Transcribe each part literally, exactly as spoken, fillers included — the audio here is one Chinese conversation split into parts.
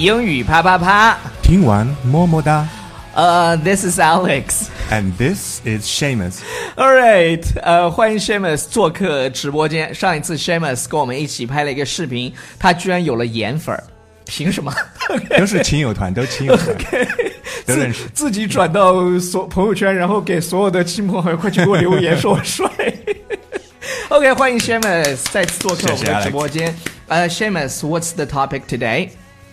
英语啪啪啪， 听完么么哒。 呃、uh, This is Alex And this is Seamus. Alright， 呃，欢迎 Seamus 做客直播间。上一次 Seamus 跟我们一起拍了一个视频，他居然有了颜粉，凭什么？ 都是亲友团，都亲友团， okay. 都认识。 自, 自己转到所朋友圈，然后给所有的亲朋好友快去给我留言说我帅。OK， 欢迎 Seamus 再次做客我们的直播间。呃、uh, Seamus，what's the topic today?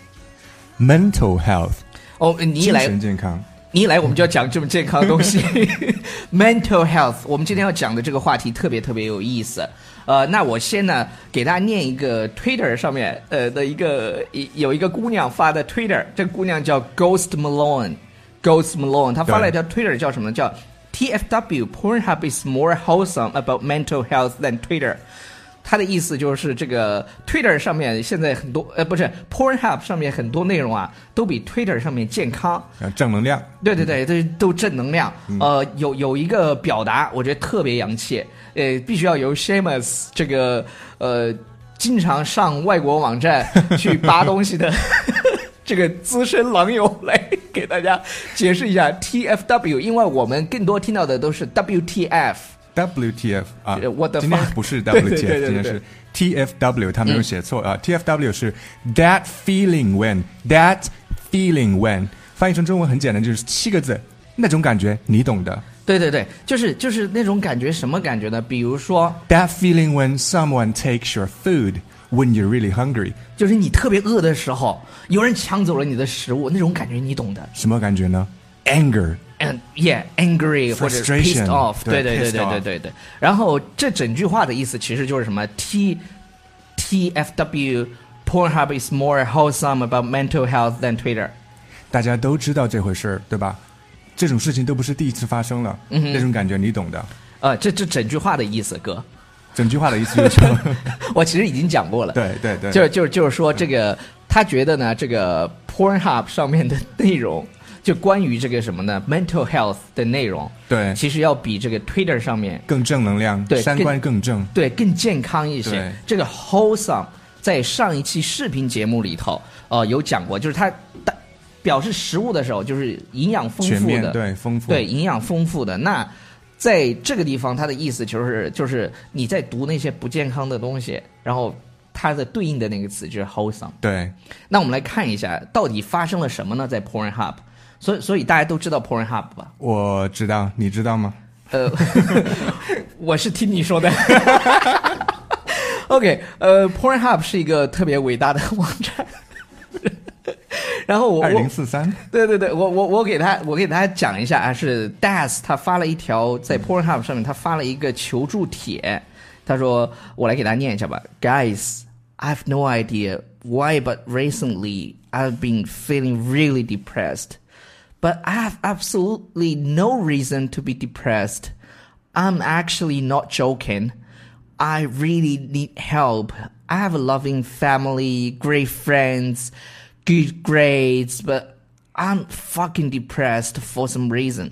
Mental health. 哦，你一来精神健康， 你一来我们就要讲这么健康的东西。Mental health， 我们今天要讲的这个话题特别特别有意思。呃，那我先呢给大家念一个 Twitter 上面呃的一个有一个姑娘发的 Twitter， 这个姑娘叫 Ghost Malone，Ghost Malone， 她发了一条 Twitter 叫什么？叫 T F W Pornhub is more wholesome about mental health than Twitter。他的意思就是这个 Twitter 上面现在很多呃不是 Pornhub 上面很多内容啊都比 Twitter 上面健康， 正能量。 对对对，都都正能量。嗯、呃，有有一个表达，我觉得特别洋气，呃，必须要由 Seamus 这个呃经常上外国网站去扒东西的这个资深狼友来给大家解释一下 T F W， 因为我们更多听到的都是 W T F。W T F 啊， 我的今天不是 W T F， 对对对对对， 今天是 T F W， 他没有写错、嗯、啊。T F W 是 That feeling when That feeling when， 翻译成中文很简单，就是七个字，那种感觉你懂的。 对对对，就是就是那种感觉，什么感觉呢？比如说 That feeling when someone takes your food when you're really hungry， 就是你特别饿的时候，有人抢走了你的食物，那种感觉你懂的。 什么感觉呢？ Anger。And yeah, angry 或者 pissed off， 对对对对对对对。然后这整句话的意思其实就是什么 T T F W Pornhub is more wholesome about mental health than Twitter。 大家都知道这回事儿，对吧？这种事情都不是第一次发生了，嗯、那种感觉你懂的。 呃，这这整句话的意思，哥。 整句话的意思就是说， 我其实已经讲过了。 对对对， 就就就是说这个，他觉得呢，这个 Pornhub 上面的内容。就关于这个什么呢 mental health 的内容， 对， 其实要比这个 Twitter 上面更正能量， 对， 三观更正， 对，更健康一些。这个 wholesome 在上一期视频节目里头呃有讲过，就是它表示食物的时候就是营养丰富的， 全面，对，丰富， 对，营养丰富的。那在这个地方它的意思就是就是你在读那些不健康的东西，然后它的对应的那个词就是 wholesome。 对， 那我们来看一下到底发生了什么呢？在 Pornhub，所以，所以大家都知道 Pornhub 吧？ 我知道，你知道吗？ 呃，我是听你说的。OK， 呃 ，Pornhub 是一个特别伟大的网站。然后我二零四三， 对对对，我我我给他我给大家讲一下啊，是 Das 他发了一条在 Pornhub 上面，他发了一个求助帖，他说我来给大家念一下吧 ，Guys, I have no idea why, but recently I've been feeling really depressed.But I have absolutely no reason to be depressed. I'm actually not joking. I really need help. I have a loving family, great friends, good grades, but I'm fucking depressed for some reason.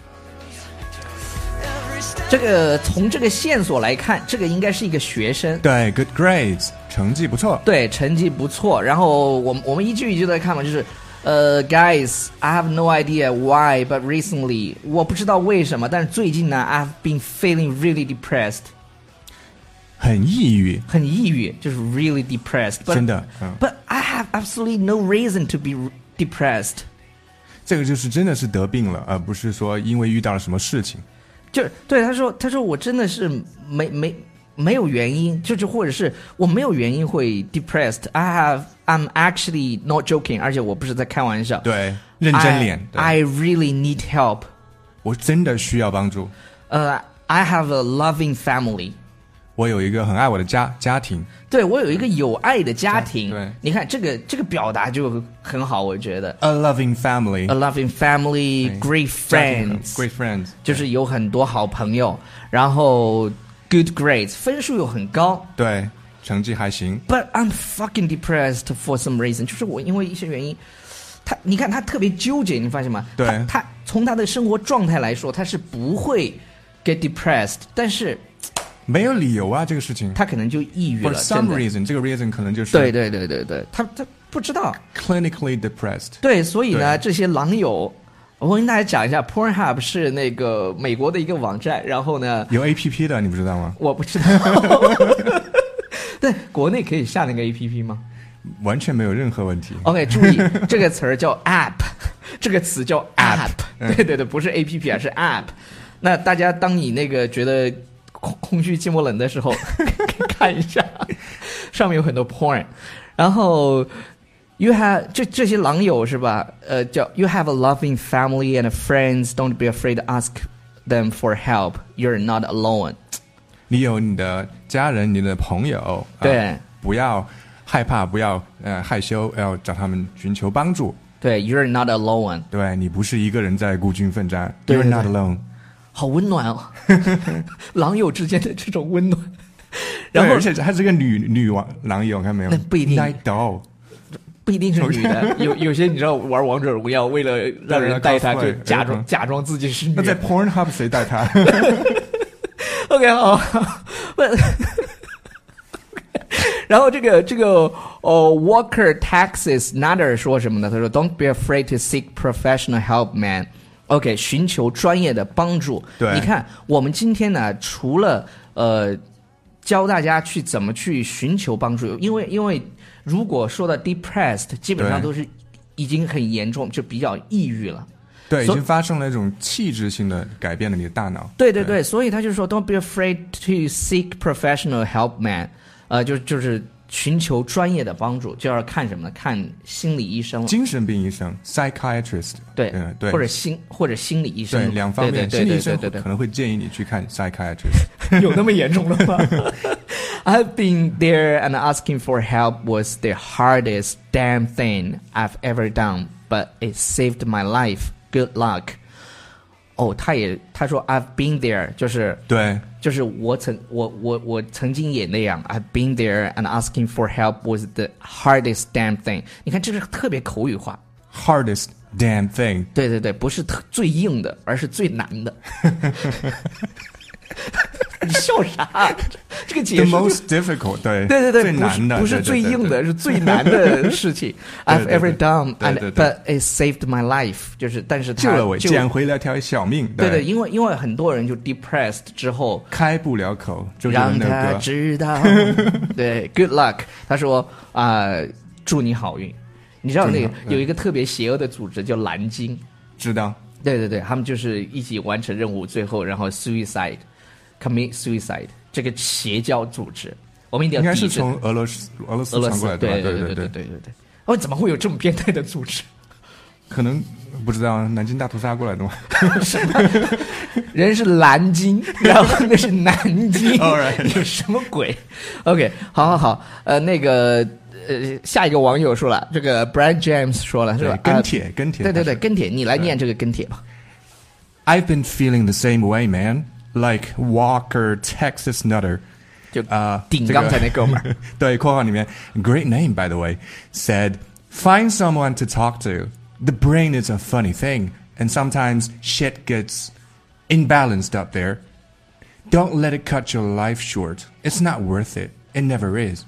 这个从这个线索来看，这个应该是一个学生。 对 ，good grades， 成绩不错。 对，成绩不错。然后我们我们一句一句的看嘛，就是。呃、uh, ，Guys, I have no idea why, but recently 我不知道为什么，但是最近呢 ，I've been feeling really depressed， 很抑郁， 很抑郁，就是 really depressed。 真的、嗯、 ，But I have absolutely no reason to be depressed。 这个就是真的是得病了，而不是说因为遇到了什么事情。 就是对他说，他说我真的是没没没有原因，就是或者是我没有原因会 depressed。I have I'm actually not joking， 而且我不是在开玩笑。 对，认真脸。 I, I really need help。 我真的需要帮助。 呃、uh, ，I have a loving family。 我有一个很爱我的家家庭。 对，我有一个有爱的家庭。 对， 你看这个这个表达就很好，我觉得。 A loving family。A loving family, great friends. Great friends， 就是有很多好朋友，然后 good grades， 分数又很高。 对。成绩还行 ，But I'm fucking depressed for some reason， 就是我因为一些原因，他你看他特别纠结，你发现吗？ 对， 他, 他从他的生活状态来说，他是不会 get depressed， 但是没有理由啊，这个事情他可能就抑郁了。 For some reason， 这个 reason 可能就是对对对对对，他他不知道 clinically depressed。 对，所以呢， 对这些狼友，我跟大家讲一下 ，Pornhub 是那个美国的一个网站，然后呢， 有 A P P 的，你不知道吗？ 我不知道。对，国内可以下那个 A P P 吗？ 完全没有任何问题。 OK， 注意这个词儿叫 app， 这个词叫 app， 对对对，不是 A P P 啊，是 app。那大家当你那个觉得空空虚、寂寞、冷的时候，看一下，上面有很多 porn， 然后 you have 这这些狼友是吧？呃，叫 you have a loving family and friends. Don't be afraid to ask them for help. You're not alone. 你有你的家人，你的朋友， 对， 呃、不要害怕，不要呃害羞，要找他们寻求帮助。 对 ，You're not alone. 对，你不是一个人在孤军奋战。 对 You're 对 not 对 alone。 好温暖哦，狼友之间的这种温暖。 然后， 然后而且还是个女女王狼友，看没有？ 那不一定 Night doll 不一定是女的，有有些你知道玩王者荣耀，为了让人带她，就假装假装自己是女的。 那在 Pornhub 谁带她 ？OK， 好，然后这个这个哦 ，Walker Texas Nader 说什么呢？他说 ，Don't be afraid to seek professional help, man. OK， 寻求专业的帮助。 对， 你看，我们今天呢，除了呃教大家去怎么去寻求帮助，因为因为如果说到 depressed， 基本上都是已经很严重，就比较抑郁了。 对，已经发生了一种气质性的改变了你的大脑。 对对对，所以他就说 ，Don't be afraid to seek professional help, man。呃，就就是寻求专业的帮助，就要看什么呢？看心理医生了， 精神病医生 psychiatrist。 对， 嗯，对， 或者心或者心理医生， 对，两方面。 对对对对对对对， 心理医生可能会建议你去看 psychiatrist。 有那么严重了吗？I've been there and asking for help was the hardest damn thing I've ever done, but it saved my life. Good luck. 哦，他也他说 I've been there， 就是对， 就是我曾我我我曾经也那样。I've been there and asking for help was the hardest damn thing. 你看这是特别口语化。 Hardest damn thing。 对对对，不是特最硬的，而是最难的。你笑啥？这个解释 The most difficult， 对对对对， 最难的不是不是最硬的，是最难的事情。I've ever done, and but it saved my life。就是但是救了我，捡回了条小命。 对对，因为因为很多人就 depressed 之后开不了口，就让他知道。对 ，Good luck。他说啊，祝你好运。你知道那个有一个特别邪恶的组织叫蓝鲸， 知道？ 对对对，他们就是一起完成任务，最后然后 suicide。Commit suicide 这个邪教组织，我们一定要抵制。 应该是从俄罗斯俄罗斯传过来的吧？ 对对对对对对对。哦，怎么会有这么变态的组织？ 可能不知道，南京大屠杀过来的吗？ 什么？人是蓝鲸，然后那是南京， 有什么鬼 ？OK， 好好好，呃，那个呃，下一个网友说了，这个 Brian James 说了，是吧？ 跟帖跟帖， 对对对，跟帖，你来念这个跟帖吧。 I've been feeling the same way, man.Like Walker Texas Nutter， 就啊，顶刚才那哥们儿， 对，括号里面 ，Great name by the way said find someone to talk to. The brain is a funny thing, and sometimes shit gets imbalanced up there. Don't let it cut your life short. It's not worth it. It never is.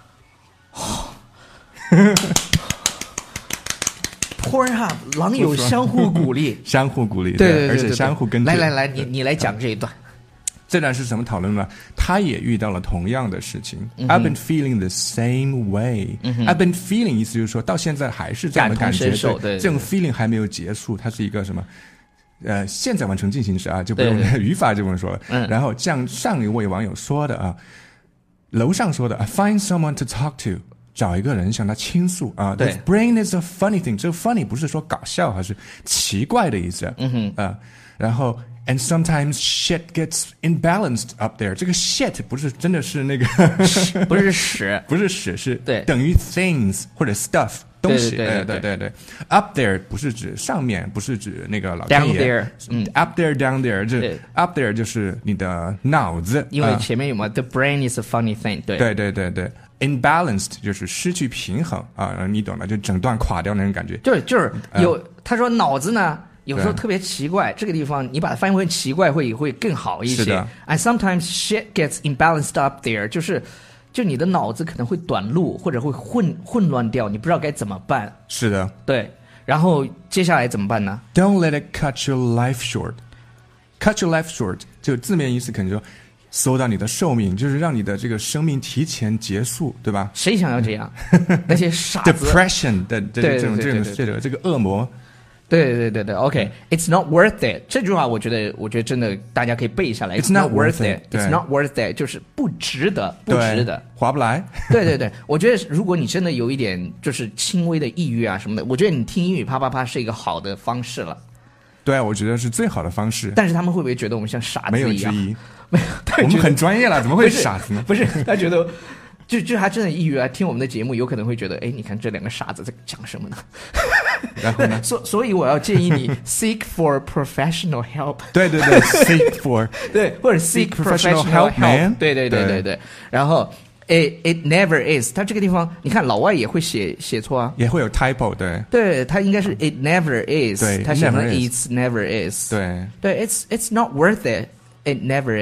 Pornhub 狼友相互鼓励， 相互鼓励， 对对对， 而且相互跟来来来，你你来讲这一段。 这段是什么讨论呢？他也遇到了同样的事情。 嗯、 I've been feeling the same way、嗯。I've been feeling 意思就是说到现在还是这样的感觉， 感同身受，对， 这种 feeling 还没有结束，它是一个什么？呃，现在完成进行时啊，就不用语法就不用说了。 嗯、 然后像上一位网友说的啊，楼上说的 I find someone to talk to。找一个人向他倾诉啊。 对 ，The brain is a funny thing。这个 funny 不是说搞笑，还是奇怪的意思。 嗯哼， 啊，然后 and sometimes shit gets imbalanced up there。这个 shit 不是真的是那个， 不是屎， 不是屎，是对等于 things 或者 stuff 东西。 对对对对对 ，up there 不是指上面，不是指那个老天爷。 Down there， 嗯 ，up there down there， 这 up there 就是你的脑子， 因为前面有嘛、uh, ，the brain is a funny thing 对。 对对对对。imbalanced 就是失去平衡啊，你懂的，就整段垮掉那种感觉。 就是就是有、嗯、他说脑子呢有时候特别奇怪，这个地方你把它翻译为奇怪会会更好一些。 是的。 And sometimes shit gets imbalanced up there， 就是就你的脑子可能会短路，或者会混混乱掉，你不知道该怎么办。 是的， 对。然后接下来怎么办呢 ？Don't let it cut your life short. Cut your life short 就字面意思可能就缩短你的寿命，就是让你的这个生命提前结束，对吧？ 谁想要这样？那些傻子。 Depression 的这这种这种这种这个恶魔。 对对对对 ，OK，It's not worth it 这句话，我觉得我觉得真的大家可以背下来。It's not not worth it. it. It's not worth it， 就是不值得，不值得， 划不来。 对对对，我觉得如果你真的有一点就是轻微的抑郁啊什么的，我觉得你听英语啪啪啪是一个好的方式了。 对，我觉得是最好的方式。 但是他们会不会觉得我们像傻子一样？ 没有之一， 没有， 我们很专业了，怎么会傻子呢？ 不是，他觉得。就就他真的抑郁啊，听我们的节目有可能会觉得，哎，你看这两个傻子在讲什么呢？ 然后呢？ 所所以我要建议你 seek for professional help。 对对对 ，seek for 对，或者 seek professional help。对对对对对。然后 it it never is， 他这个地方你看老外也会写写错啊， 也会有 typo， 对。 对，他应该是 it never is， 对， 他写成 it's never is。 对对 ，it's it's not worth it，it never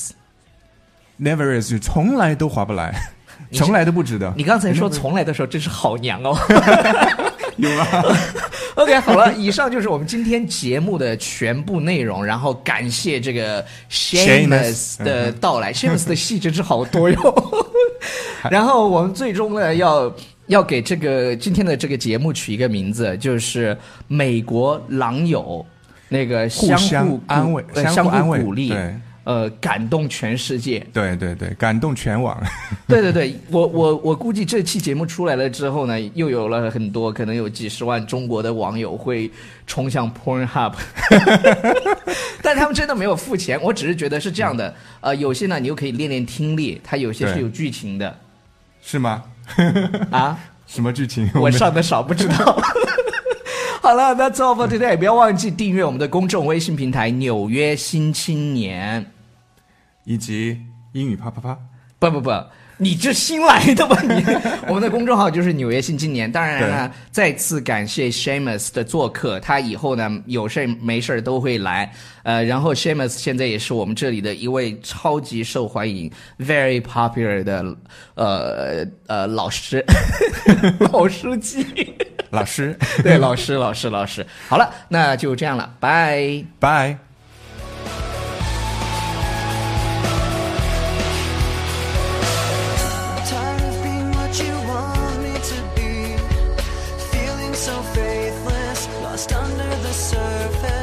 is。never is 就从来都划不来。从来都不值得。 你刚才说从来的时候真是好娘哦。 有吗 ？OK， 好了，以上就是我们今天节目的全部内容。然后感谢这个 Seamus 的到来 ，Seamus 的戏真是好多哟。然后我们最终呢，要要给这个今天的这个节目取一个名字，就是美国狼友，那个相互安慰、 呃、相互鼓励。 对。 呃，感动全世界， 对对对，感动全网。 对对对，我我我估计这期节目出来了之后呢，又有了很多，可能有几十万中国的网友会冲向 Pornhub， 但他们真的没有付钱，我只是觉得是这样的，呃，有些呢你又可以练练听力，它有些是有剧情的， 是吗？ 啊？ 什么剧情？ 我上的少，不知道。好了 ，That's all for today。不要忘记订阅我们的公众微信平台《纽约新青年》。 以及英语啪啪啪， 不不不，你这新来的吧你？我们的公众号就是纽约新青年。当然呢，再次感谢 Seamus 的做客，他以后呢有事没事都会来。呃，然后 Seamus 现在也是我们这里的一位超级受欢迎 ，very popular 的呃呃老师，老书记， 老师， 对，老师老师老师。好了，那就这样了，拜拜。 Under the surface